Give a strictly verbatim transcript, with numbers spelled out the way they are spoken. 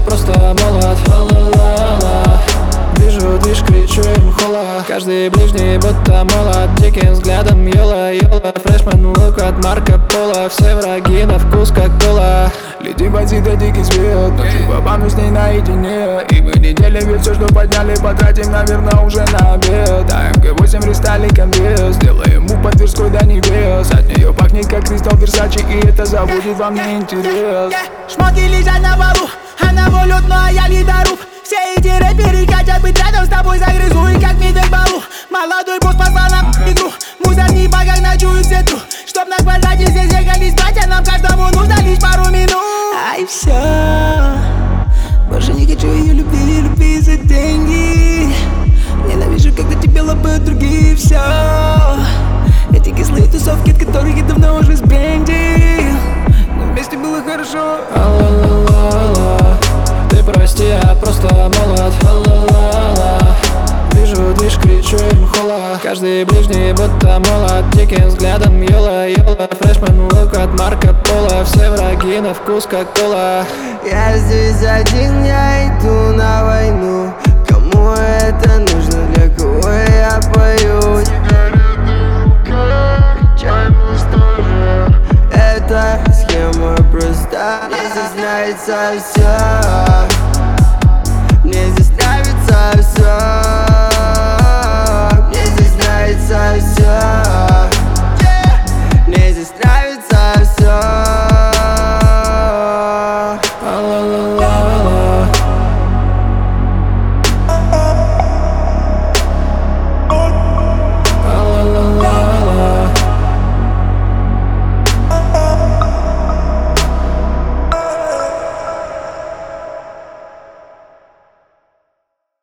просто молод. Ла-ла-ла-ла. Вижу движ, кричу им хола. Каждый ближний будто молод. Диким взглядом йола, йола. Фрешмен лук от Марко Поло. Все враги на вкус как кола. Летим по до дикий свет, ночью побану с ней наедине. И мы не делим ведь все, что подняли, потратим, наверное, уже на обед. А эм гэ восемь рестайликом вес, сделаем мув по Тверской до небес. От нее пахнет как кристалл Версачи, и это заводит во мне интерес. Шмотки лежат на полу, она волют, ну а я ледоруб. Все эти рэперы хотят быть рядом с тобой, загрызу и как медведь балу. Молодой босс послал нам игру, муза не богах ночуют свету. Чтоб на квадрате здесь ехались братья, нам каждому нужно лишь пару минут. Ай, все, больше не хочу ее любви, любви за деньги. Ненавижу, когда тебе лапают другие, все. Эти кислые тусовки, от которых я давно уже сбендил. Но вместе было хорошо. Ла-ла-ла-ла. Ты прости, я просто молод. Ла-ла-ла-ла. Вижу движ, кричу им хола. Каждый ближний будто молод. Диким взглядом йола, йола. Фрешмен лук от Марко Поло. Все враги на вкус как кола. Я здесь один, я иду на войну. Кому это нужно, для кого я пою? Эта схема проста, мне здесь нравится все. Мне здесь нравится все.